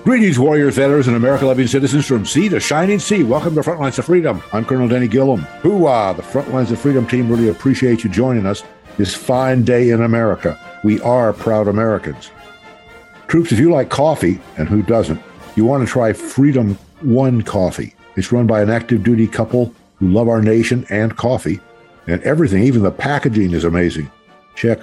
Greetings, warriors, veterans, and America-loving citizens from sea to shining sea. Welcome to Frontlines of Freedom. I'm Colonel Denny Gillum. Hoorah! The Frontlines of Freedom team really appreciate you joining us this fine day in America. We are proud Americans. Troops, if you like coffee, and who doesn't, you want to try Freedom One Coffee. It's run by an active duty couple who love our nation and coffee, and everything, even the packaging, is amazing. Check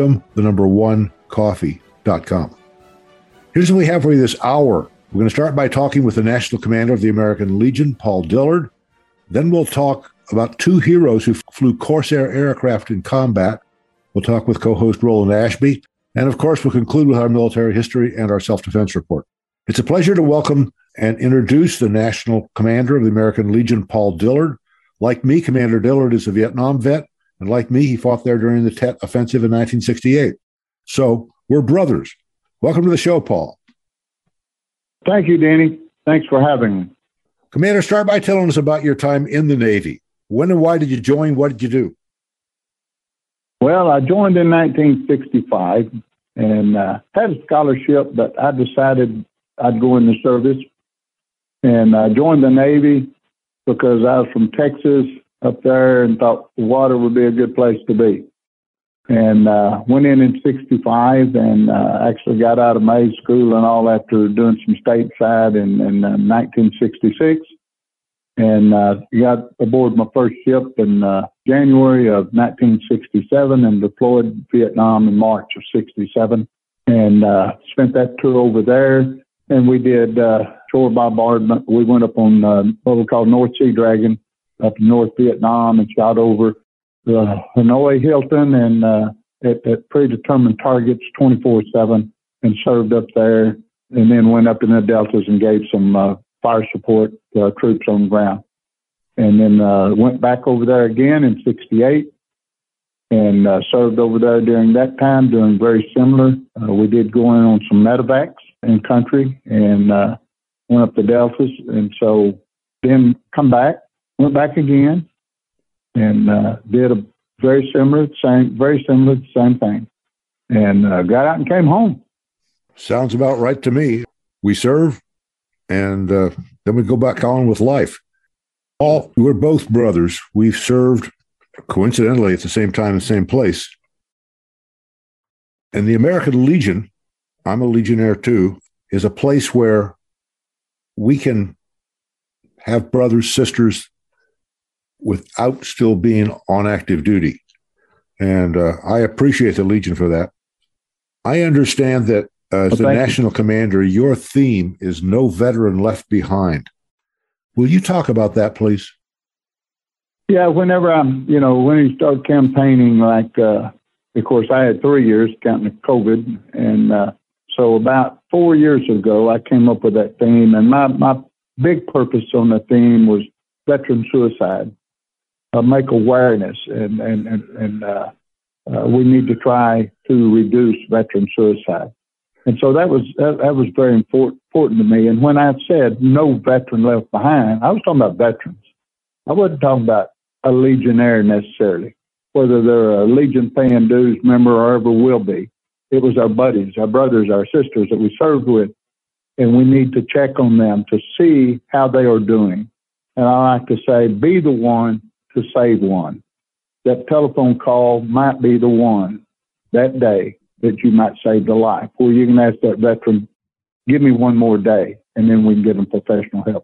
freedom1coffee.com. Here's what we have for you this hour. We're going to start by talking with the National Commander of the American Legion, Paul Dillard. Then we'll talk about two heroes who flew Corsair aircraft in combat. We'll talk with co-host Roland Ashby. And of course, we'll conclude with our military history and our self-defense report. It's a pleasure to welcome and introduce the National Commander of the American Legion, Paul Dillard. Like me, Commander Dillard is a Vietnam vet. And like me, he fought there during the Tet Offensive in 1968. So we're brothers. Welcome to the show, Paul. Thank you, Danny. Thanks for having me. Commander, start by telling us about your time in the Navy. When and why did you join? What did you do? Well, I joined in 1965 and had a scholarship, but I decided I'd go in the service. And I joined the Navy because I was from Texas up there and thought the water would be a good place to be. And went in 65 and actually got out of May school and all after doing some stateside in 1966. And got aboard my first ship in January of 1967 and deployed Vietnam in March of 67. And spent that tour over there. And we did shore bombardment. We went up on what we call North Sea Dragon up in North Vietnam and shot over the Hanoi Hilton and at predetermined targets 24/7 and served up there, and then went up in the deltas and gave some fire support to troops on the ground. And then went back over there again in 68 and served over there during that time, doing very similar. We did go in on some medevacs in country and went up the deltas. And so then come back, went back again, and did a very similar, same thing, and got out and came home. Sounds about right to me. We serve, and then we go back on with life. Paul, we're both brothers. We've served, coincidentally, at the same time, the same place. And the American Legion, I'm a Legionnaire too, is a place where we can have brothers, sisters, without still being on active duty. And I appreciate the Legion for that. I understand that as the National Commander, your theme is no veteran left behind. Will you talk about that, please? Yeah, whenever when you start campaigning, like, of course, I had 3 years counting COVID. And so about 4 years ago, I came up with that theme. And my big purpose on the theme was veteran suicide. Make awareness, and we need to try to reduce veteran suicide. And so that was very important to me. And when I said no veteran left behind, I was talking about veterans. I wasn't talking about a Legionnaire necessarily, whether they're a Legion paying dues member or ever will be. It was our buddies, our brothers, our sisters that we served with, and we need to check on them to see how they are doing. And I like to say, be the one to save one. That telephone call might be the one that day that you might save the life. Or you can ask that veteran, give me one more day, and then we can get them professional help.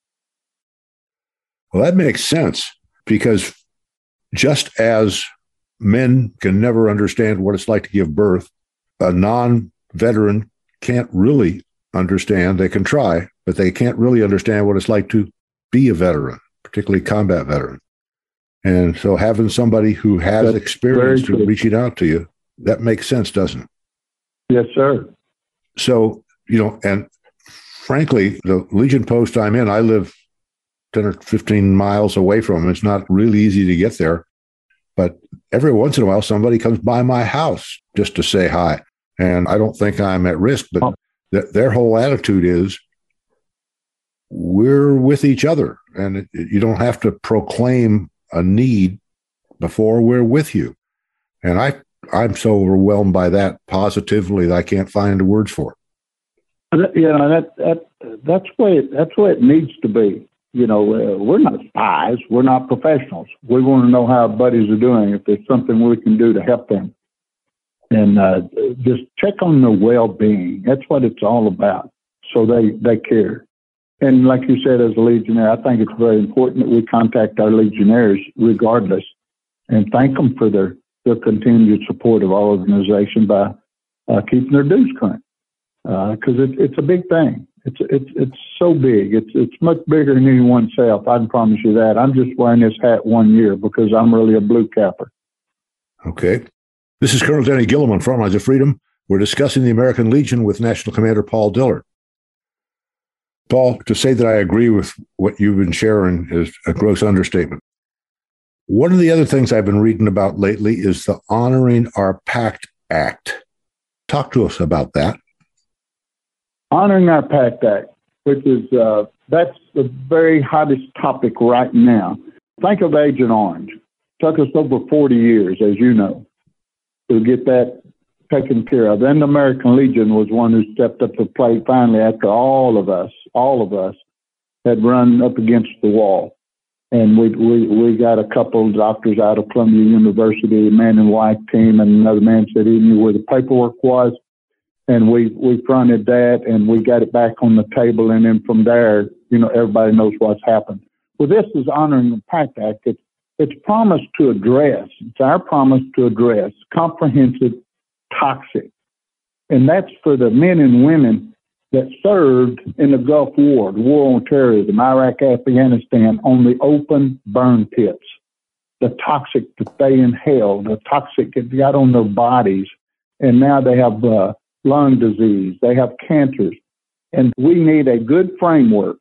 Well, that makes sense, because just as men can never understand what it's like to give birth, a non-veteran can't really understand. They can try, but they can't really understand what it's like to be a veteran, particularly combat veteran. And so having somebody who has experience to reaching out to you, that makes sense, doesn't it? Yes, sir. So, and frankly, the Legion post I'm in, I live 10 or 15 miles away from them. It's not really easy to get there. But every once in a while, somebody comes by my house just to say hi. And I don't think I'm at risk, but their whole attitude is, we're with each other. And you don't have to proclaim a need before we're with you. And I'm so overwhelmed by that positively that I can't find the words for it. That's the way it needs to be. We're not spies. We're not professionals. We want to know how our buddies are doing, if there's something we can do to help them. And just check on their well-being. That's what it's all about. So they care. And like you said, as a Legionnaire, I think it's very important that we contact our Legionnaires regardless and thank them for their continued support of our organization by keeping their dues current. Because it's a big thing. It's so big. It's much bigger than anyone self. I can promise you that. I'm just wearing this hat 1 year because I'm really a blue capper. Okay. This is Colonel Denny Gillum on Frontlines of Freedom. We're discussing the American Legion with National Commander Paul Dillard. Paul, to say that I agree with what you've been sharing is a gross understatement. One of the other things I've been reading about lately is the Honoring Our Pact Act. Talk to us about that. Honoring Our Pact Act, which is, that's the very hottest topic right now. Think of Agent Orange. It took us over 40 years, as you know, to get that taken care of. Then the American Legion was one who stepped up to the plate finally after all of us had run up against the wall. And we got a couple of doctors out of Columbia University, a man and wife team, and another man said he knew where the paperwork was. And we fronted that, and we got it back on the table. And then from there, everybody knows what's happened. Well, this is Honoring the Pact Act. It's promised to address, it's our promise to address comprehensive toxic. And that's for the men and women that served in the Gulf War, the war on terrorism, Iraq, Afghanistan, on the open burn pits. The toxic that they inhaled, the toxic that got on their bodies. And now they have lung disease, they have cancers. And we need a good framework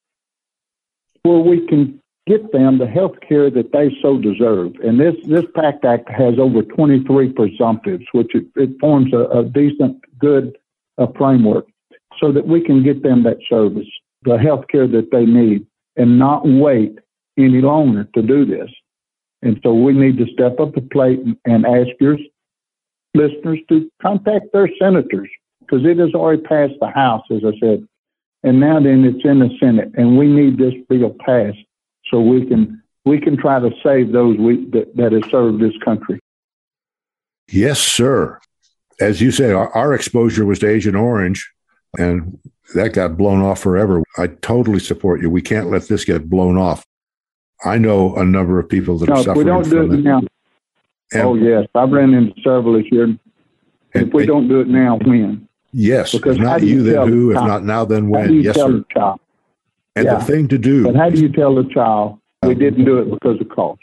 where we can get them the health care that they so deserve. And this PACT Act has over 23 presumptives, which it forms a decent, good framework so that we can get them that service, the health care that they need, and not wait any longer to do this. And so we need to step up the plate and ask your listeners to contact their senators, because it has already passed the House, as I said, and now then it's in the Senate, and we need this bill passed so we can try to save those that have served this country. Yes, sir. As you say, our exposure was to Agent Orange, and that got blown off forever. I totally support you. We can't let this get blown off. I know a number of people that are suffering from it. We don't do it now. And, yes, I've ran into several this year. If we don't do it now, when? Yes, because if not you, then who? If not now, then when? Yes, sir. And the thing to do. But how do you tell the child we didn't do it because of cost?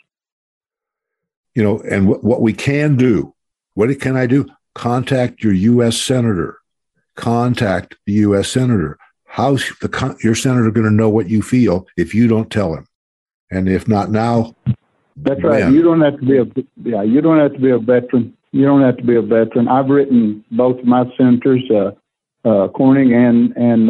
And what we can do, what can I do? Contact your U.S. senator. Contact the U.S. senator. How's your senator going to know what you feel if you don't tell him? And if not now, that's right. You don't have to be you don't have to be a veteran. You don't have to be a veteran. I've written both of my senators, Corning and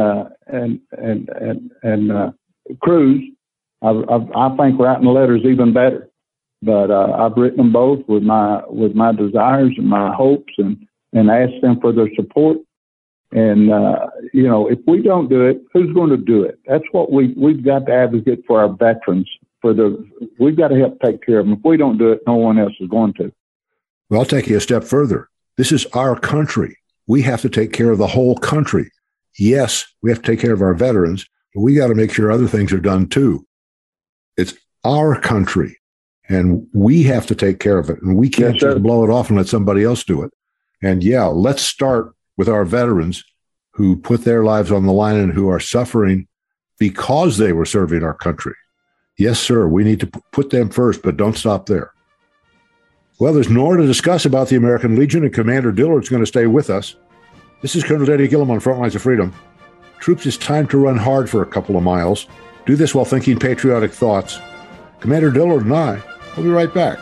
Cruz. I think writing letters even better. But I've written them both with my desires and my hopes, and asked them for their support. And if we don't do it, who's going to do it? That's what we've got to advocate for our veterans. We've got to help take care of them. If we don't do it, no one else is going to. Well, I'll take you a step further. This is our country. We have to take care of the whole country. Yes, we have to take care of our veterans, but we got to make sure other things are done too. It's our country, and we have to take care of it. And we can't just blow it off and let somebody else do it. And let's start with our veterans who put their lives on the line and who are suffering because they were serving our country. Yes, sir, we need to put them first, but don't stop there. Well, there's more to discuss about the American Legion, and Commander Dillard's going to stay with us. This is Colonel Denny Gillum on Frontlines of Freedom. Troops, it's time to run hard for a couple of miles. Do this while thinking patriotic thoughts. Commander Dillard and I will be right back.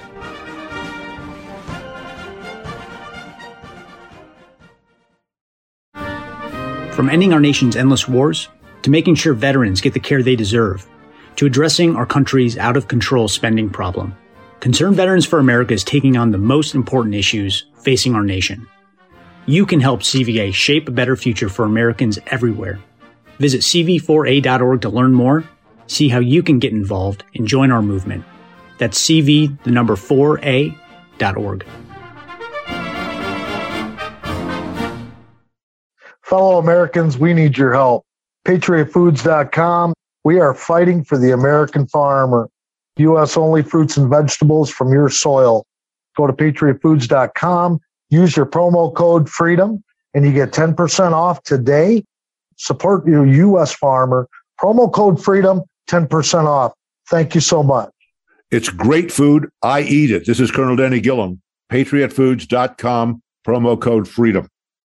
From ending our nation's endless wars, to making sure veterans get the care they deserve, to addressing our country's out-of-control spending problem, Concerned Veterans for America is taking on the most important issues facing our nation. You can help CVA shape a better future for Americans everywhere. Visit cv4a.org to learn more, see how you can get involved, and join our movement. That's cv4a.org. Fellow Americans, we need your help. PatriotFoods.com. We are fighting for the American farmer. U.S.-only fruits and vegetables from your soil. Go to PatriotFoods.com. Use your promo code FREEDOM, and you get 10% off today. Support your U.S. farmer. Promo code FREEDOM, 10% off. Thank you so much. It's great food. I eat it. This is Colonel Denny Gillum. PatriotFoods.com, promo code FREEDOM.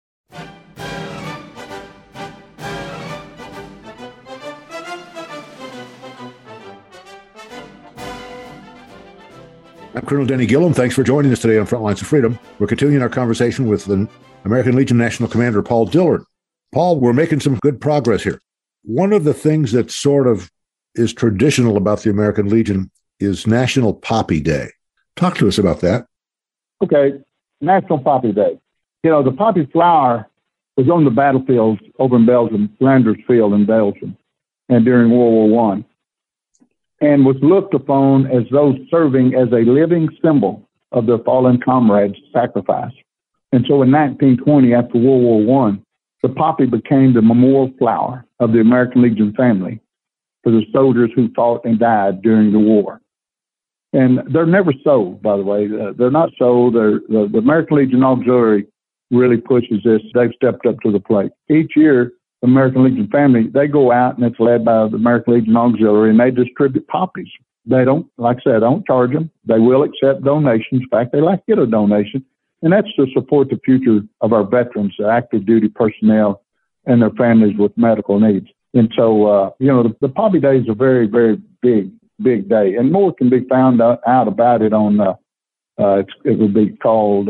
I'm Colonel Denny Gillum. Thanks for joining us today on Frontlines of Freedom. We're continuing our conversation with the American Legion National Commander, Paul Dillard. Paul, we're making some good progress here. One of the things that sort of is traditional about the American Legion is National Poppy Day. Talk to us about that. Okay, National Poppy Day. You know, the poppy flower was on the battlefields over in Belgium, Flanders Field in Belgium, and during World War I, and was looked upon as those serving as a living symbol of their fallen comrades' sacrifice. And so in 1920, after World War I, the poppy became the memorial flower of the American Legion family for the soldiers who fought and died during the war. And they're never sold, by the way. They're not sold. The American Legion Auxiliary really pushes this. They've stepped up to the plate. Each year, the American Legion family, they go out, and it's led by the American Legion Auxiliary, and they distribute poppies. They don't, like I said, don't charge them. They will accept donations. In fact, they like to get a donation, and that's to support the future of our veterans, the active duty personnel, and their families with medical needs. And so, the Poppy Day is a very, very big day, and more can be found out about it on, it would be called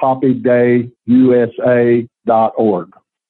poppydayusa.org.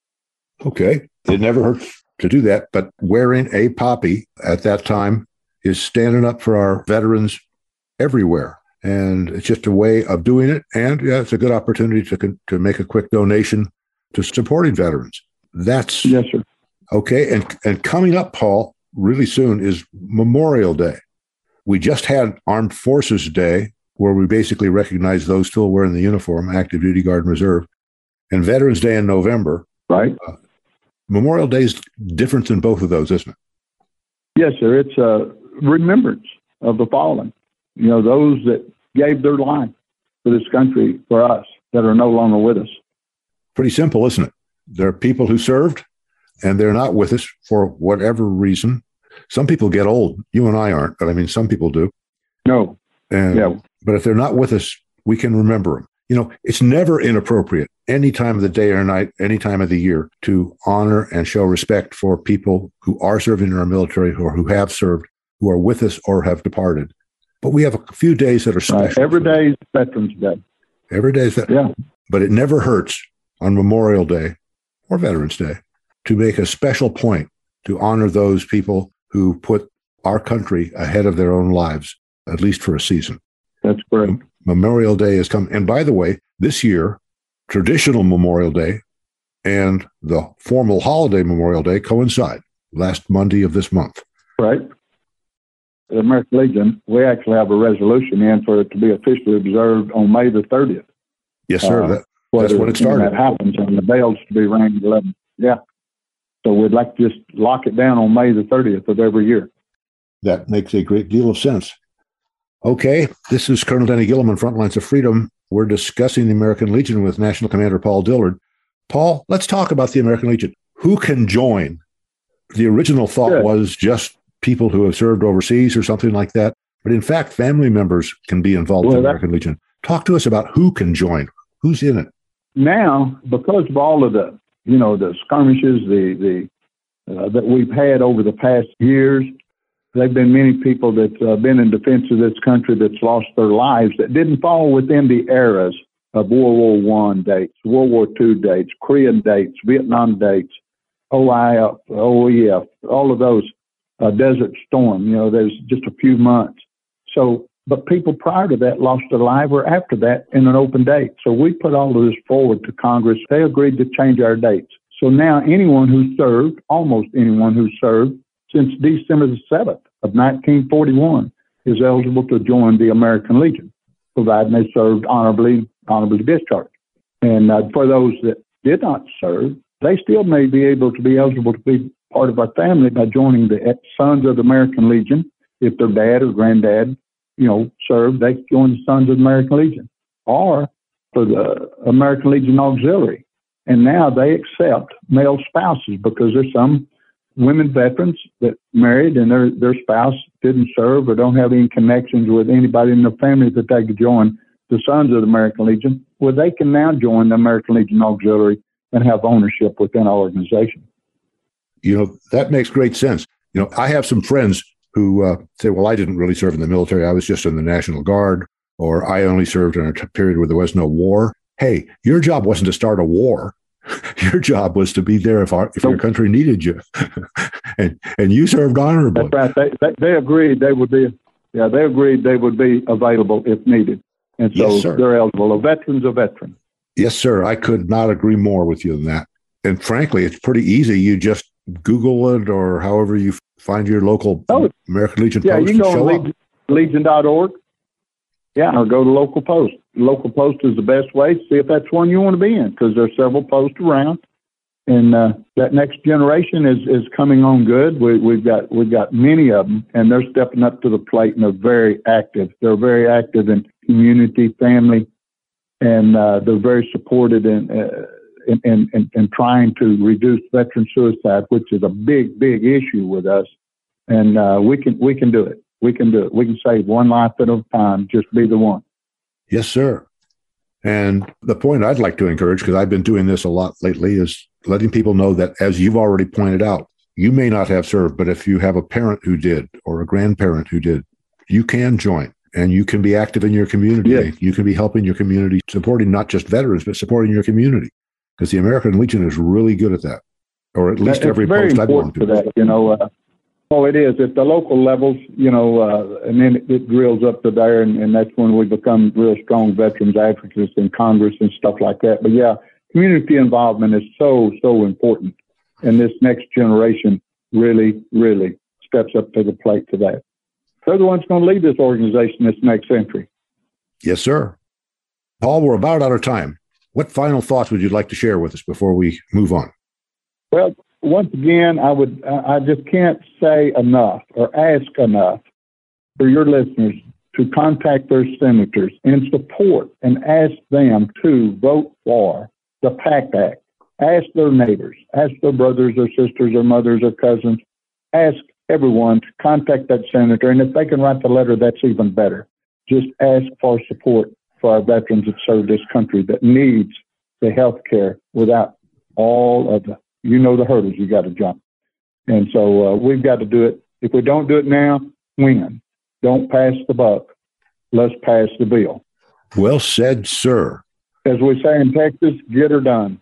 Okay. It never hurts to do that, but wearing a poppy at that time is standing up for our veterans everywhere. And it's just a way of doing it. And yeah, it's a good opportunity to make a quick donation to supporting veterans. That's yes, sir. Okay. And coming up, Paul, really soon is Memorial Day. We just had Armed Forces Day, where we basically recognize those still wearing the uniform, active duty, guard, and reserve, and Veterans Day in November. Right. Memorial Day is different than both of those, isn't it? Yes, sir. It's a remembrance of the fallen. You know, those that gave their life for this country, for us, that are no longer with us. Pretty simple, isn't it? There are people who served, and they're not with us for whatever reason. Some people get old. You and I aren't, but I mean, some people do. No. But if they're not with us, we can remember them. You know, it's never inappropriate any time of the day or night, any time of the year, to honor and show respect for people who are serving in our military or who have served, who are with us or have departed. But we have a few days that are special. Every day is Veterans Day. Every day is that. Yeah. But it never hurts on Memorial Day or Veterans Day to make a special point to honor those people who put our country ahead of their own lives, at least for a season. That's correct. Memorial Day has come. And by the way, this year, traditional Memorial Day and the formal holiday Memorial Day coincide last Monday of this month. Right. The American Legion, we actually have a resolution in for it to be officially observed on May the 30th. Yes, sir. That's when it started. That happens, and the bells to be rang at 11. Yeah. So we'd like to just lock it down on May the 30th of every year. That makes a great deal of sense. Okay, this is Colonel Denny Gillum on Frontlines of Freedom. We're discussing the American Legion with National Commander Paul Dillard. Paul, let's talk about the American Legion. Who can join? The original thought was just people who have served overseas or something like that. But in fact, family members can be involved in the American Legion. Talk to us about who can join. Who's in it? Now, because of all of the skirmishes, that we've had over the past years, there have been many people that's been in defense of this country that's lost their lives that didn't fall within the eras of World War I dates, World War II dates, Korean dates, Vietnam dates, OIF, OEF, all of those, Desert Storm, there's just a few months. So but people prior to that lost their life or after that in an open date. So we put all of this forward to Congress. They agreed to change our dates. So now anyone who served, almost anyone who served since December the 7th of 1941 is eligible to join the American Legion, provided they served honorably discharged. And for those that did not serve, they still may be able to be eligible to be part of our family by joining the Sons of the American Legion. If their dad or granddad, served, they join the Sons of the American Legion, or for the American Legion Auxiliary. And now they accept male spouses because there's some women veterans that married and their spouse didn't serve or don't have any connections with anybody in their family that they could join the Sons of the American Legion. Well, they can now join the American Legion Auxiliary and have ownership within our organization. That makes great sense. I have some friends who say, well, I didn't really serve in the military. I was just in the National Guard, or I only served in a period where there was no war. Hey, your job wasn't to start a war. Your job was to be there if your country needed you. and you served honorably. That's right. They agreed they would be. Yeah, they agreed they would be available if needed. And so yes, they're eligible. A veteran's a veteran. Yes, sir. I could not agree more with you on that. And frankly, it's pretty easy. You just Google it or however you find your local American Legion post. Yeah, you can go on legion.org. Yeah, or go to local post. Local post is the best way. See if that's one you want to be in, because there's several posts around. And that next generation is coming on good. We've got many of them, and they're stepping up to the plate, and they're very active. They're very active in community, family, and they're very supported in trying to reduce veteran suicide, which is a big issue with us. And we can do it. We can do it. We can save one life at a time. Just be the one. Yes, sir. And the point I'd like to encourage, because I've been doing this a lot lately, is letting people know that, as you've already pointed out, you may not have served, but if you have a parent who did or a grandparent who did, you can join and you can be active in your community. Yes. You can be helping your community, supporting not just veterans, but supporting your community, because the American Legion is really good at that, or at least every post I belong to. That, it is at the local levels, and then it drills up to there, and that's when we become real strong veterans advocates in Congress and stuff like that. But yeah, community involvement is so important, and this next generation really steps up to the plate for that. They're the ones going to lead this organization this next century. Yes, sir. Paul, we're about out of time. What final thoughts would you like to share with us before we move on? Well, once again, I just can't say enough or ask enough for your listeners to contact their senators and support and ask them to vote for the PACT Act. Ask their neighbors, ask their brothers or sisters or mothers or cousins. Ask everyone to contact that senator. And if they can write the letter, that's even better. Just ask for support for our veterans that serve this country that needs the health care without all of the hurdles you got to jump. And so we've got to do it. If we don't do it now, when? Don't pass the buck. Let's pass the bill. Well said, sir. As we say in Texas, get her done.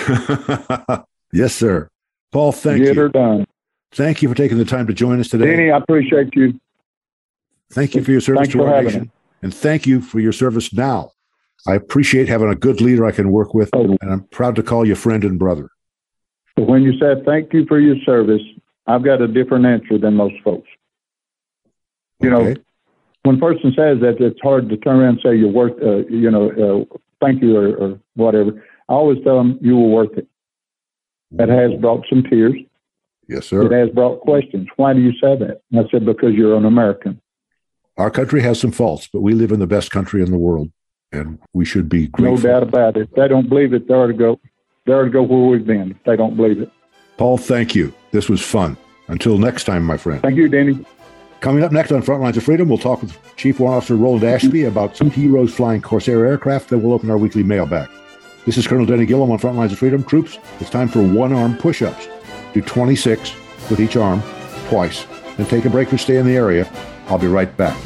Yes, sir. Paul, thank you. Get her done. Thank you for taking the time to join us today. Danny, I appreciate you. Thank you for your service to our nation. And thank you for your service now. I appreciate having a good leader I can work with, and I'm proud to call you friend and brother. But when you said thank you for your service, I've got a different answer than most folks. When a person says that, it's hard to turn around and say you're worth, thank you or whatever. I always tell them you were worth it. That has brought some tears. Yes, sir. It has brought questions. Why do you say that? And I said, because you're an American. Our country has some faults, but we live in the best country in the world, and we should be grateful. No doubt about it. If they don't believe it, they ought to go where we've been if they don't believe it. Paul, thank you. This was fun. Until next time, my friend. Thank you, Danny. Coming up next on Frontlines of Freedom, we'll talk with Chief Warrant Officer Roland Ashby about some heroes flying Corsair aircraft. Then we'll open our weekly mailbag. This is Colonel Denny Gillum on Frontlines of Freedom. Troops, it's time for one-arm push-ups. Do 26 with each arm twice. Then take a break or stay in the area. I'll be right back.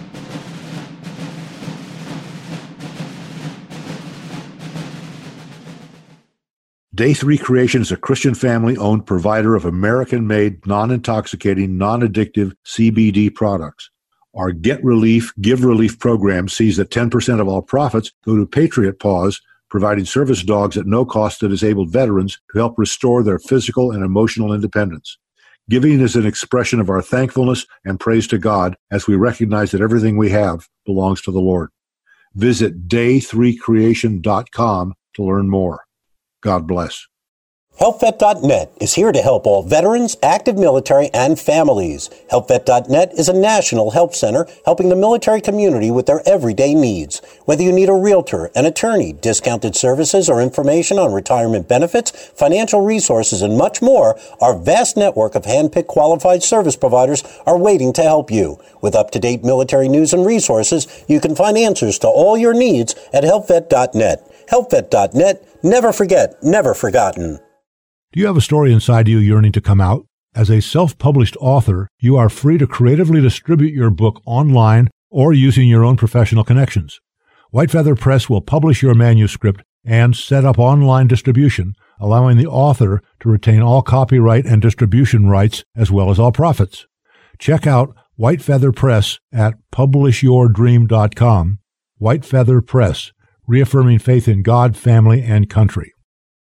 Day 3 Creation is a Christian family-owned provider of American-made, non-intoxicating, non-addictive CBD products. Our Get Relief, Give Relief program sees that 10% of all profits go to Patriot Paws, providing service dogs at no cost to disabled veterans to help restore their physical and emotional independence. Giving is an expression of our thankfulness and praise to God as we recognize that everything we have belongs to the Lord. Visit day3creation.com to learn more. God bless. HelpVet.net is here to help all veterans, active military, and families. HelpVet.net is a national help center helping the military community with their everyday needs. Whether you need a realtor, an attorney, discounted services, or information on retirement benefits, financial resources, and much more, our vast network of hand-picked qualified service providers are waiting to help you. With up-to-date military news and resources, you can find answers to all your needs at HelpVet.net. HelpVet.net. Never forget, never forgotten. Do you have a story inside you yearning to come out? As a self-published author, you are free to creatively distribute your book online or using your own professional connections. White Feather Press will publish your manuscript and set up online distribution, allowing the author to retain all copyright and distribution rights as well as all profits. Check out White Feather Press at publishyourdream.com. White Feather Press, reaffirming faith in God, family, and country.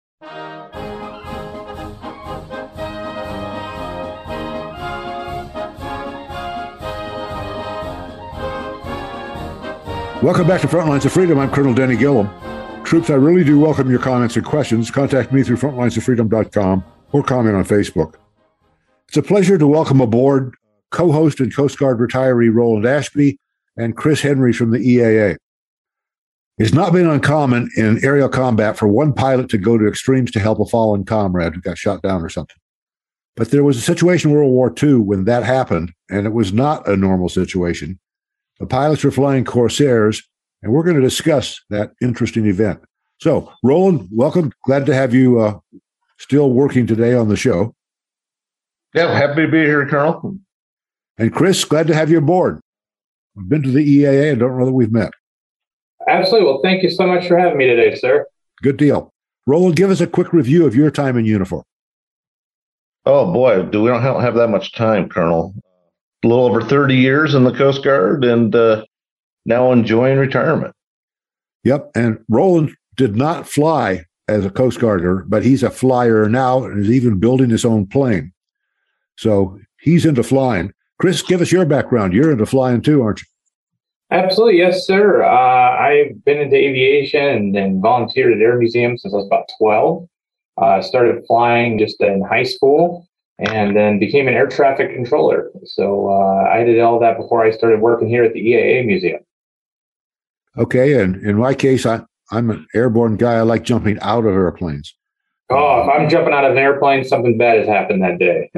Welcome back to Frontlines of Freedom. I'm Colonel Denny Gillum. Troops, I really do welcome your comments and questions. Contact me through frontlinesoffreedom.com or comment on Facebook. It's a pleasure to welcome aboard co-host and Coast Guard retiree Roland Ashby and Chris Henry from the EAA. It's not been uncommon in aerial combat for one pilot to go to extremes to help a fallen comrade who got shot down or something. But there was a situation in World War II when that happened, and it was not a normal situation. The pilots were flying Corsairs, and we're going to discuss that interesting event. So, Roland, welcome. Glad to have you still working today on the show. Yeah, happy to be here, Colonel. And Chris, glad to have you aboard. I've been to the EAA. I don't know that we've met. Absolutely. Well, thank you so much for having me today, sir. Good deal. Roland, give us a quick review of your time in uniform. Oh, boy, we don't have that much time, Colonel. A little over 30 years in the Coast Guard and now enjoying retirement. Yep. And Roland did not fly as a Coast Guarder, but he's a flyer now and is even building his own plane. So he's into flying. Chris, give us your background. You're into flying too, aren't you? Absolutely. Yes, sir. I've been into aviation and volunteered at Air Museum since I was about 12. Started flying just in high school. And then became an air traffic controller. So I did all that before I started working here at the EAA Museum. Okay, and in my case, I'm an airborne guy. I like jumping out of airplanes. Oh, if I'm jumping out of an airplane, something bad has happened that day.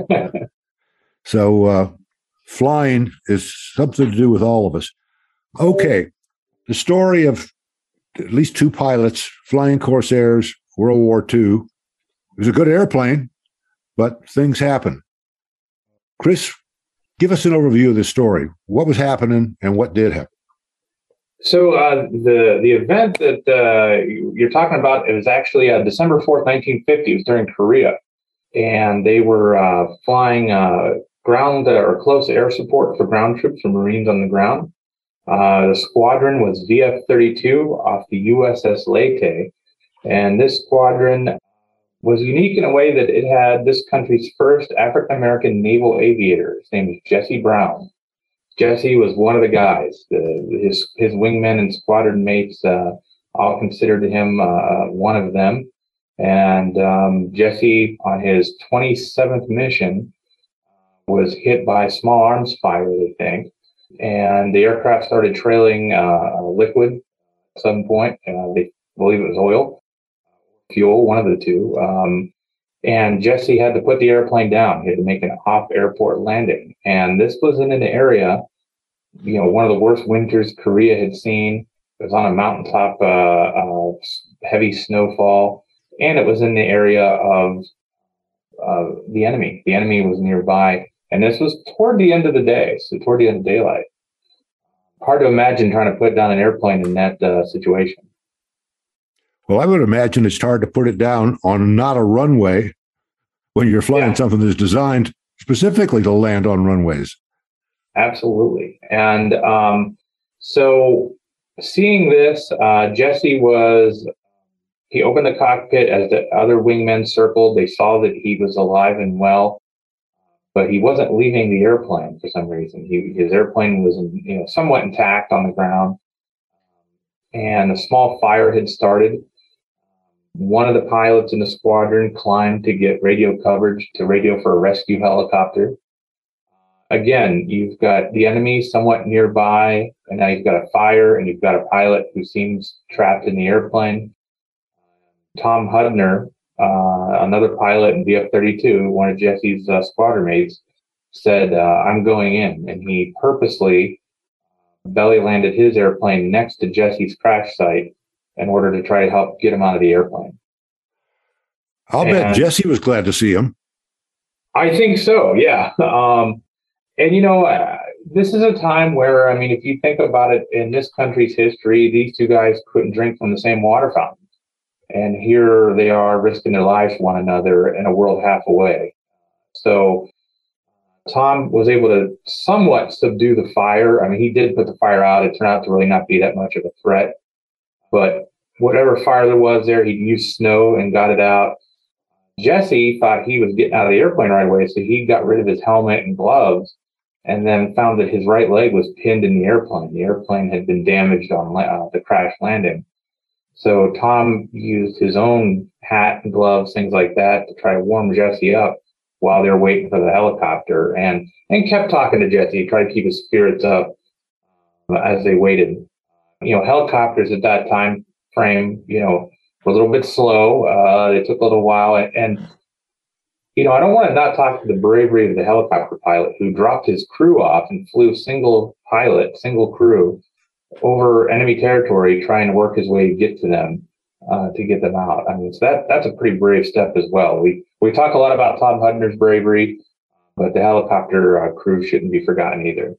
So flying is something to do with all of us. Okay, the story of at least two pilots flying Corsairs, World War II. It was a good airplane, but things happen. Chris, give us an overview of this story. What was happening and what did happen? So the event that you're talking about, it was actually December 4th, 1950. It was during Korea. And they were flying ground or close air support for ground troops or Marines on the ground. The squadron was VF-32 off the USS Leyte. And this squadron was unique in a way that it had this country's first African-American naval aviator. His name was Jesse Brown. Jesse was one of the guys. His wingmen and squadron mates all considered him one of them. And Jesse, on his 27th mission, was hit by small arms fire, they think. And the aircraft started trailing liquid at some point. They believe it was oil. Fuel, one of the two. And Jesse had to put the airplane down. He had to make an off-airport landing. And this was in an area, one of the worst winters Korea had seen. It was on a mountaintop, heavy snowfall. And it was in the area of the enemy. The enemy was nearby. And this was toward the end of the day, so toward the end of daylight. Hard to imagine trying to put down an airplane in that situation. Well, I would imagine it's hard to put it down on not a runway when you're flying something that's designed specifically to land on runways. Absolutely. And so seeing this, Jesse he opened the cockpit as the other wingmen circled. They saw that he was alive and well, but he wasn't leaving the airplane for some reason. His airplane was, somewhat intact on the ground, and a small fire had started. One of the pilots in the squadron climbed to get radio coverage to radio for a rescue helicopter. Again, you've got the enemy somewhat nearby, and now you've got a fire, and you've got a pilot who seems trapped in the airplane. Tom Hudner, another pilot in VF-32, one of Jesse's squadron mates, said, I'm going in. And he purposely belly landed his airplane next to Jesse's crash site in order to try to help get him out of the airplane. I'll bet Jesse was glad to see him. I think so, yeah. This is a time where, if you think about it, in this country's history, these two guys couldn't drink from the same water fountain. And here they are risking their lives for one another in a world half away. So Tom was able to somewhat subdue the fire. He did put the fire out. It turned out to really not be that much of a threat. But whatever fire there was there, he used snow and got it out. Jesse thought he was getting out of the airplane right away, so he got rid of his helmet and gloves, and then found that his right leg was pinned in the airplane. The airplane had been damaged on the crash landing. So Tom used his own hat and gloves, things like that, to try to warm Jesse up while they were waiting for the helicopter, and kept talking to Jesse, tried to keep his spirits up as they waited. Helicopters at that time frame, were a little bit slow. They took a little while, and I don't want to not talk to the bravery of the helicopter pilot who dropped his crew off and flew single crew over enemy territory, trying to work his way to get to them, to get them out. So that's a pretty brave step as well. We talk a lot about Tom Hudner's bravery, but the helicopter crew shouldn't be forgotten either.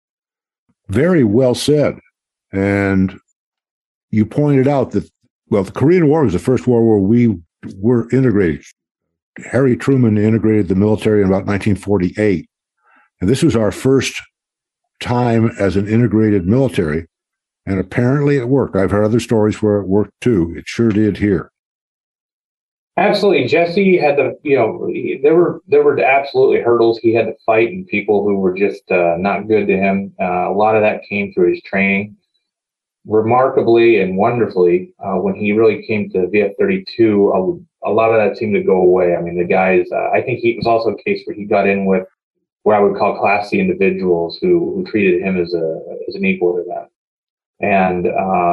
Very well said. And you pointed out that, the Korean War was the first war where we were integrated. Harry Truman integrated the military in about 1948. And this was our first time as an integrated military. And apparently it worked. I've heard other stories where it worked too. It sure did here. Absolutely. Jesse had there were absolutely hurdles he had to fight, and people who were just not good to him. A lot of that came through his training. Remarkably and wonderfully, when he really came to VF-32, a lot of that seemed to go away. The guys, I think it was also a case where he got in with what I would call classy individuals who treated him as an equal to them. And,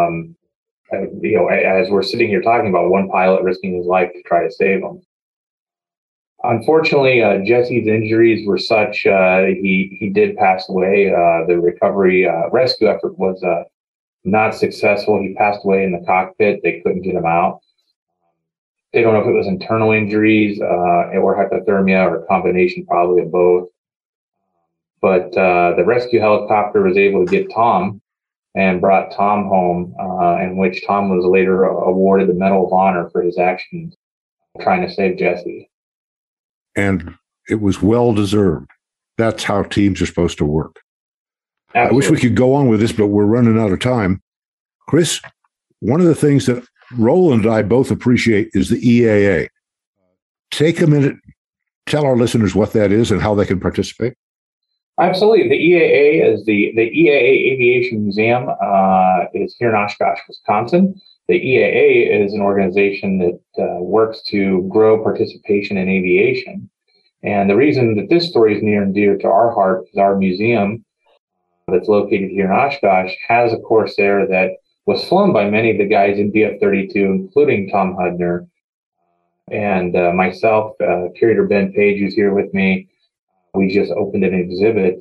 as we're sitting here talking about one pilot risking his life to try to save him. Unfortunately, Jesse's injuries were such, he did pass away. The recovery rescue effort was not successful. He passed away in the cockpit. They couldn't get him out. They don't know if it was internal injuries or hypothermia, or a combination probably of both. But the rescue helicopter was able to get Tom and brought Tom home, in which Tom was later awarded the Medal of Honor for his actions trying to save Jesse. And it was well-deserved. That's how teams are supposed to work. Absolutely. I wish we could go on with this, but we're running out of time. Chris, one of the things that Roland and I both appreciate is the EAA. Take a minute, tell our listeners what that is and how they can participate. Absolutely. The EAA is the EAA Aviation Museum is here in Oshkosh, Wisconsin. The EAA is an organization that works to grow participation in aviation. And the reason that this story is near and dear to our heart is our museum that's located here in Oshkosh has a Corsair that was flown by many of the guys in VF-32, including Tom Hudner and myself, curator Ben Page, who's here with me. We just opened an exhibit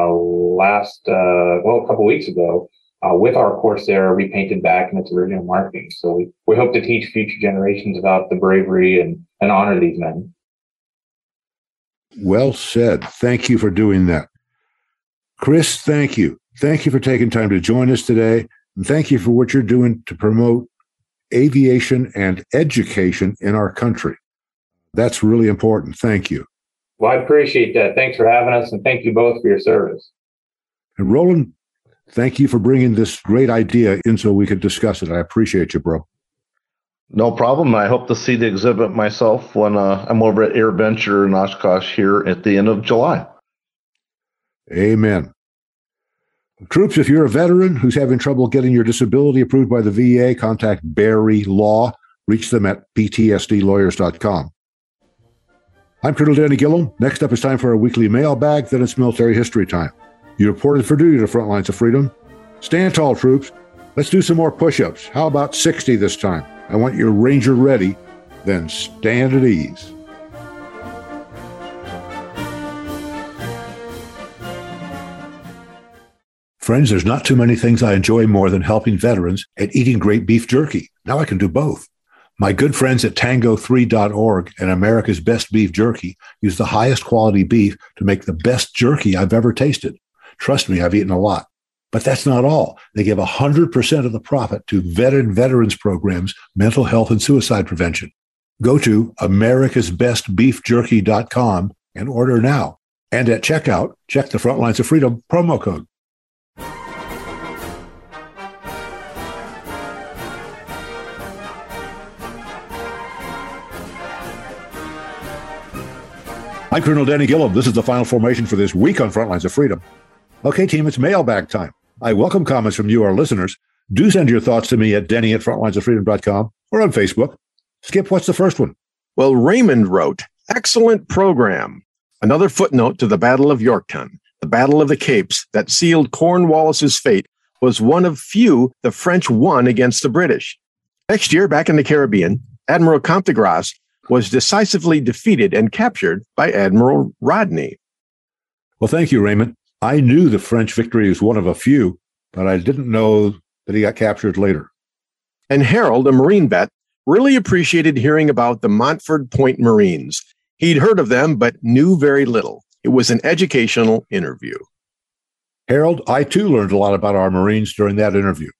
a couple weeks ago with our Corsair repainted back in its original markings. So we hope to teach future generations about the bravery and honor these men. Well said. Thank you for doing that. Chris, thank you. Thank you for taking time to join us today. And thank you for what you're doing to promote aviation and education in our country. That's really important. Thank you. Well, I appreciate that. Thanks for having us, and thank you both for your service. And Roland, thank you for bringing this great idea in so we could discuss it. I appreciate you, bro. No problem. I hope to see the exhibit myself when I'm over at AirVenture in Oshkosh here at the end of July. Amen. Troops, if you're a veteran who's having trouble getting your disability approved by the VA, contact Barry Law. Reach them at ptsdlawyers.com. I'm Colonel Danny Gillum. Next up, it's time for our weekly mailbag. Then it's military history time. You reported for duty to Front Lines of Freedom. Stand tall, troops. Let's do some more push-ups. How about 60 this time? I want your Ranger ready. Then stand at ease. Friends, there's not too many things I enjoy more than helping veterans and eating great beef jerky. Now I can do both. My good friends at tango3.org and America's Best Beef Jerky use the highest quality beef to make the best jerky I've ever tasted. Trust me, I've eaten a lot. But that's not all. They give 100% of the profit to veterans programs, mental health, and suicide prevention. Go to americasbestbeefjerky.com and order now. And at checkout, check the Front Lines of Freedom promo code. I'm Colonel Danny Gillum. This is the final formation for this week on Front Lines of Freedom. Okay, team, it's mailbag time. I welcome comments from you, our listeners. Do send your thoughts to me at denny@frontlinesofreedom.com or on Facebook. Skip, what's the first one? Well, Raymond wrote, excellent program. Another footnote to the Battle of Yorktown. The Battle of the Capes that sealed Cornwallis's fate was one of few the French won against the British. Next year, back in the Caribbean, Admiral Comte de Grasse was decisively defeated and captured by Admiral Rodney. Well, thank you, Raymond. I knew the French victory was one of a few, but I didn't know that he got captured later. And Harold, a Marine vet, really appreciated hearing about the Montford Point Marines. He'd heard of them, but knew very little. It was an educational interview. Harold, I too learned a lot about our Marines during that interview.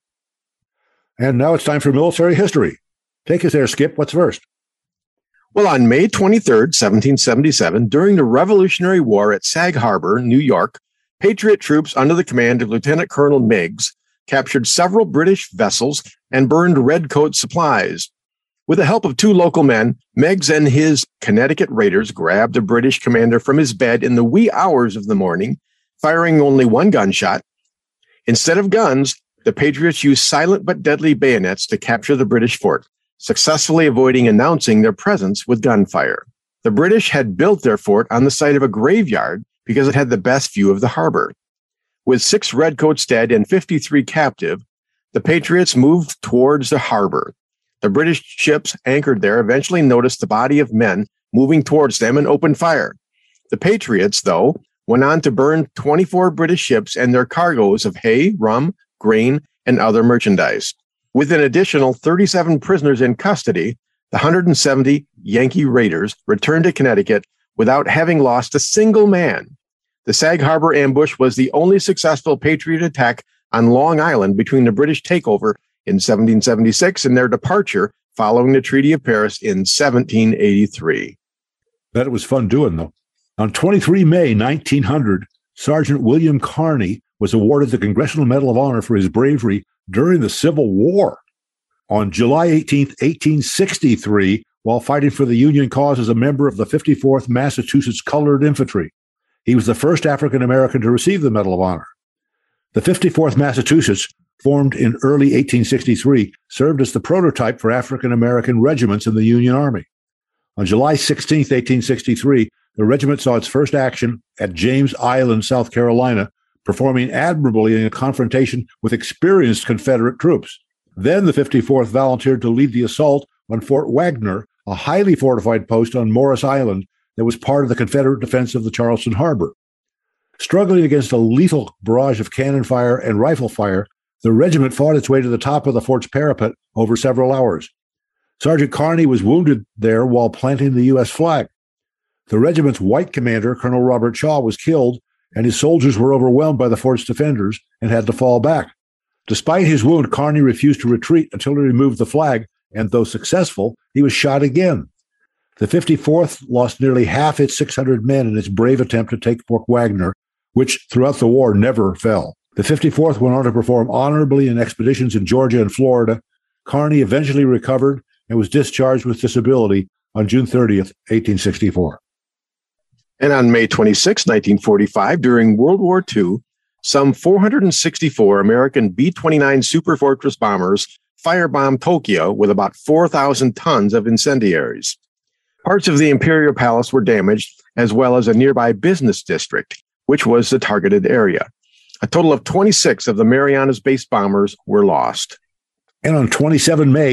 And now it's time for military history. Take us there, Skip. What's first? Well, on May 23rd, 1777, during the Revolutionary War at Sag Harbor, New York, Patriot troops under the command of Lieutenant Colonel Meigs captured several British vessels and burned redcoat supplies. With the help of two local men, Meigs and his Connecticut Raiders grabbed the British commander from his bed in the wee hours of the morning, firing only one gunshot. Instead of guns, the Patriots used silent but deadly bayonets to capture the British fort, successfully avoiding announcing their presence with gunfire. The British had built their fort on the site of a graveyard because it had the best view of the harbor. With 6 redcoats dead and 53 captive, the Patriots moved towards the harbor. The British ships anchored there eventually noticed the body of men moving towards them and opened fire. The Patriots, though, went on to burn 24 British ships and their cargoes of hay, rum, grain, and other merchandise. With an additional 37 prisoners in custody, the 170 Yankee Raiders returned to Connecticut without having lost a single man. The Sag Harbor ambush was the only successful Patriot attack on Long Island between the British takeover in 1776 and their departure following the Treaty of Paris in 1783. Bet it was fun doing, though. On 23 May 1900, Sergeant William Carney was awarded the Congressional Medal of Honor for his bravery during the Civil War. On July 18, 1863, while fighting for the Union cause as a member of the 54th Massachusetts Colored Infantry, he was the first African American to receive the Medal of Honor. The 54th Massachusetts, formed in early 1863, served as the prototype for African American regiments in the Union Army. On July 16, 1863, the regiment saw its first action at James Island, South Carolina, performing admirably in a confrontation with experienced Confederate troops. Then the 54th volunteered to lead the assault on Fort Wagner, a highly fortified post on Morris Island that was part of the Confederate defense of the Charleston Harbor. Struggling against a lethal barrage of cannon fire and rifle fire, the regiment fought its way to the top of the fort's parapet over several hours. Sergeant Carney was wounded there while planting the U.S. flag. The regiment's white commander, Colonel Robert Shaw, was killed, and his soldiers were overwhelmed by the fort's defenders and had to fall back. Despite his wound, Carney refused to retreat until he removed the flag, and though successful, he was shot again. The 54th lost nearly half its 600 men in its brave attempt to take Fort Wagner, which throughout the war never fell. The 54th went on to perform honorably in expeditions in Georgia and Florida. Kearny eventually recovered and was discharged with disability on June 30th, 1864. And on May 26, 1945, during World War II, some 464 American B-29 Superfortress bombers firebombed Tokyo with about 4,000 tons of incendiaries. Parts of the Imperial Palace were damaged, as well as a nearby business district, which was the targeted area. A total of 26 of the Marianas-based bombers were lost. And on 27 May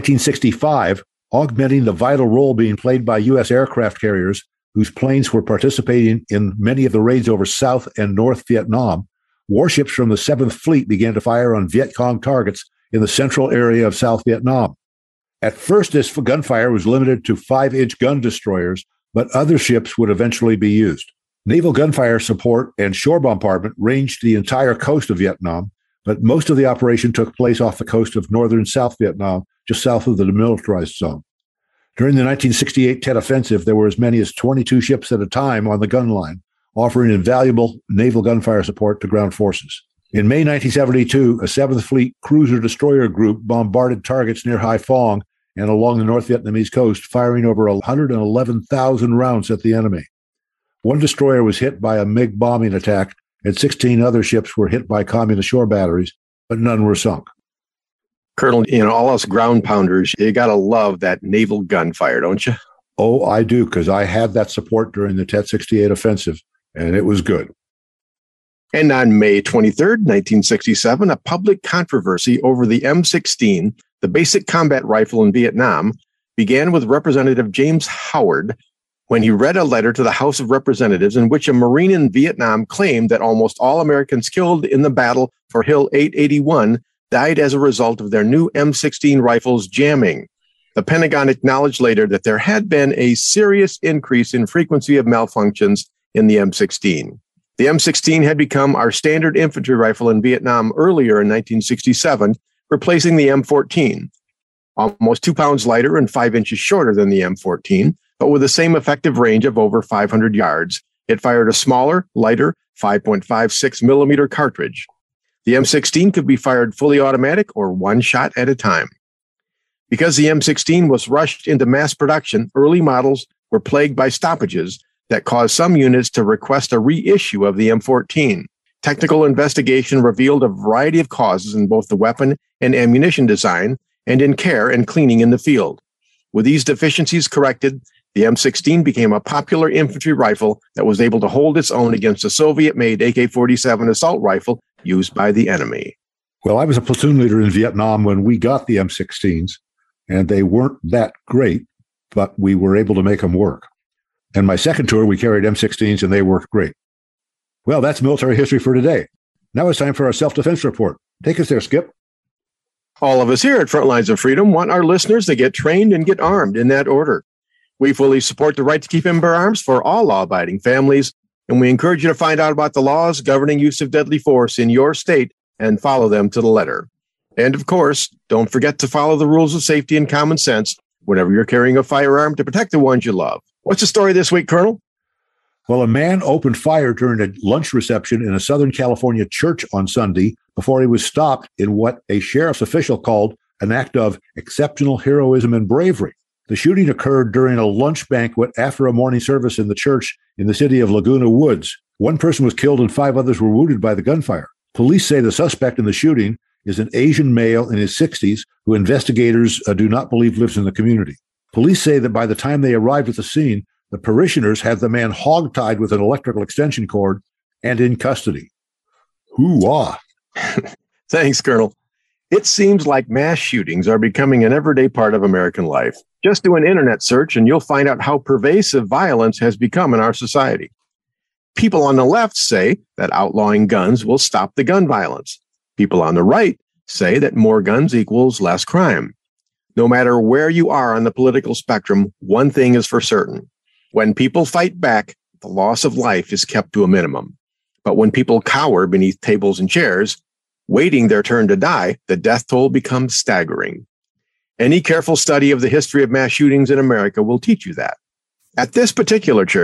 1965, augmenting the vital role being played by U.S. aircraft carriers, whose planes were participating in many of the raids over South and North Vietnam, warships from the 7th Fleet began to fire on Viet Cong targets in the central area of South Vietnam. At first, this gunfire was limited to 5-inch gun destroyers, but other ships would eventually be used. Naval gunfire support and shore bombardment ranged the entire coast of Vietnam, but most of the operation took place off the coast of northern South Vietnam, just south of the demilitarized zone. During the 1968 Tet Offensive, there were as many as 22 ships at a time on the gun line, offering invaluable naval gunfire support to ground forces. In May 1972, a 7th Fleet cruiser-destroyer group bombarded targets near Hai Phong and along the North Vietnamese coast, firing over 111,000 rounds at the enemy. One destroyer was hit by a MiG bombing attack, and 16 other ships were hit by communist shore batteries, but none were sunk. Colonel, all us ground pounders, you got to love that naval gunfire, don't you? Oh, I do, because I had that support during the Tet 68 offensive, and it was good. And on May 23rd, 1967, a public controversy over the M16, the basic combat rifle in Vietnam, began with Representative James Howard when he read a letter to the House of Representatives in which a Marine in Vietnam claimed that almost all Americans killed in the battle for Hill 881 died as a result of their new M16 rifles jamming. The Pentagon acknowledged later that there had been a serious increase in frequency of malfunctions in the M16. The M16 had become our standard infantry rifle in Vietnam earlier in 1967, replacing the M14. Almost 2 pounds lighter and 5 inches shorter than the M14, but with the same effective range of over 500 yards. It fired a smaller, lighter 5.56 millimeter cartridge. The M16 could be fired fully automatic or one shot at a time. Because the M16 was rushed into mass production, early models were plagued by stoppages that caused some units to request a reissue of the M14. Technical investigation revealed a variety of causes in both the weapon and ammunition design and in care and cleaning in the field. With these deficiencies corrected, the M16 became a popular infantry rifle that was able to hold its own against a Soviet-made AK-47 assault rifle used by the enemy. Well, I was a platoon leader in Vietnam when we got the M16s, and they weren't that great, but we were able to make them work. And my second tour, we carried M16s, and they worked great. Well, that's military history for today. Now it's time for our self-defense report. Take us there, Skip. All of us here at Front Lines of Freedom want our listeners to get trained and get armed in that order. We fully support the right to keep and bear arms for all law-abiding families, and we encourage you to find out about the laws governing use of deadly force in your state and follow them to the letter. And of course, don't forget to follow the rules of safety and common sense whenever you're carrying a firearm to protect the ones you love. What's the story this week, Colonel? Well, a man opened fire during a lunch reception in a Southern California church on Sunday before he was stopped in what a sheriff's official called an act of exceptional heroism and bravery. The shooting occurred during a lunch banquet after a morning service in the church in the city of Laguna Woods. One person was killed and 5 others were wounded by the gunfire. Police say the suspect in the shooting is an Asian male in his 60s who investigators do not believe lives in the community. Police say that by the time they arrived at the scene, the parishioners had the man hogtied with an electrical extension cord and in custody. Hoo-ah. Thanks, Colonel. It seems like mass shootings are becoming an everyday part of American life. Just do an internet search and you'll find out how pervasive violence has become in our society. People on the left say that outlawing guns will stop the gun violence. People on the right say that more guns equals less crime. No matter where you are on the political spectrum, one thing is for certain. When people fight back, the loss of life is kept to a minimum. But when people cower beneath tables and chairs, waiting their turn to die, the death toll becomes staggering. Any careful study of the history of mass shootings in America will teach you that. At this particular church,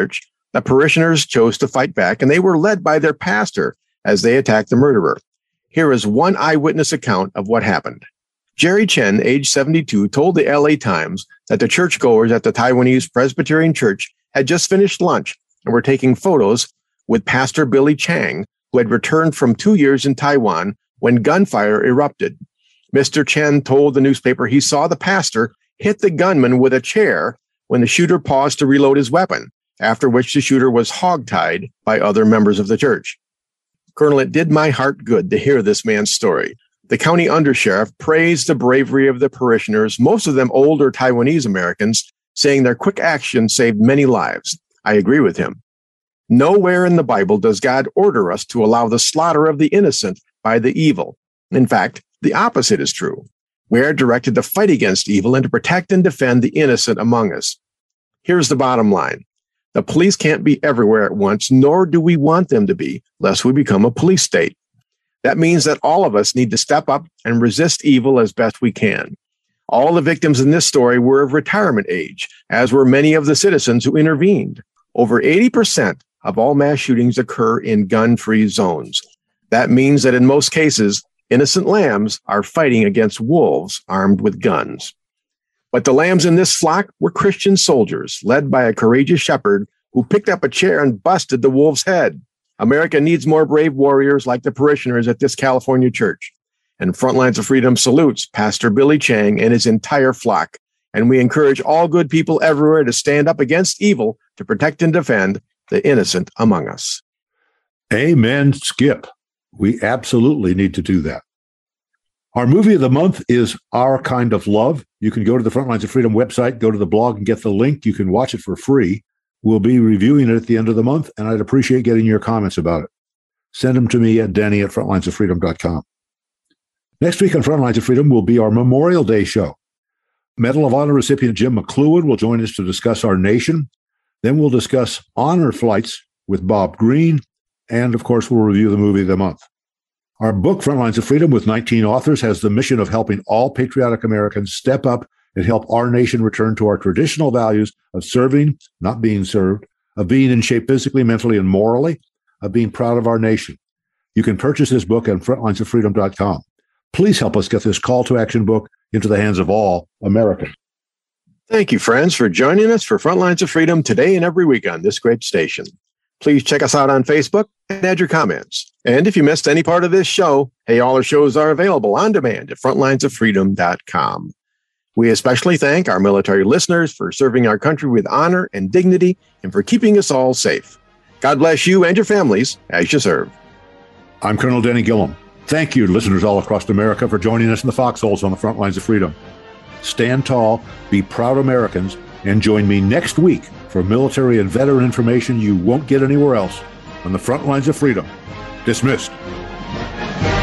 The parishioners chose to fight back, and they were led by their pastor as they attacked the murderer. Here is one eyewitness account of what happened. Jerry Chen, age 72, told the LA Times that the churchgoers at the Taiwanese Presbyterian Church had just finished lunch and were taking photos with Pastor Billy Chang, who had returned from 2 years in Taiwan when gunfire erupted. Mr. Chen told the newspaper he saw the pastor hit the gunman with a chair when the shooter paused to reload his weapon, after which the shooter was hogtied by other members of the church. Colonel, it did my heart good to hear this man's story. The county undersheriff praised the bravery of the parishioners, most of them older Taiwanese Americans, saying their quick action saved many lives. I agree with him. Nowhere in the Bible does God order us to allow the slaughter of the innocent by the evil. In fact, the opposite is true. We are directed to fight against evil and to protect and defend the innocent among us. Here's the bottom line. The police can't be everywhere at once, nor do we want them to be, lest we become a police state. That means that all of us need to step up and resist evil as best we can. All the victims in this story were of retirement age, as were many of the citizens who intervened. Over 80% of all mass shootings occur in gun-free zones. That means that in most cases, innocent lambs are fighting against wolves armed with guns. But the lambs in this flock were Christian soldiers, led by a courageous shepherd who picked up a chair and busted the wolf's head. America needs more brave warriors like the parishioners at this California church. And Frontlines of Freedom salutes Pastor Billy Chang and his entire flock. And we encourage all good people everywhere to stand up against evil to protect and defend the innocent among us. Amen, Skip. We absolutely need to do that. Our movie of the month is Our Kind of Love. You can go to the Frontlines of Freedom website, go to the blog and get the link. You can watch it for free. We'll be reviewing it at the end of the month, and I'd appreciate getting your comments about it. Send them to me at denny@frontlinesoffreedom.com. Next week on Frontlines of Freedom will be our Memorial Day show. Medal of Honor recipient Jim McLuhan will join us to discuss our nation. Then we'll discuss honor flights with Bob Green. And, of course, we'll review the movie of the month. Our book, Frontlines of Freedom, with 19 authors, has the mission of helping all patriotic Americans step up and help our nation return to our traditional values of serving, not being served, of being in shape physically, mentally, and morally, of being proud of our nation. You can purchase this book at frontlinesoffreedom.com. Please help us get this call to action book into the hands of all Americans. Thank you, friends, for joining us for Frontlines of Freedom today and every week on this great station. Please check us out on Facebook and add your comments. And if you missed any part of this show, hey, all our shows are available on demand at frontlinesoffreedom.com. We especially thank our military listeners for serving our country with honor and dignity and for keeping us all safe. God bless you and your families as you serve. I'm Colonel Denny Gillum. Thank you, listeners all across America, for joining us in the foxholes on the Frontlines of Freedom. Stand tall, be proud Americans, and join me next week for military and veteran information you won't get anywhere else on the Frontlines of Freedom. Dismissed.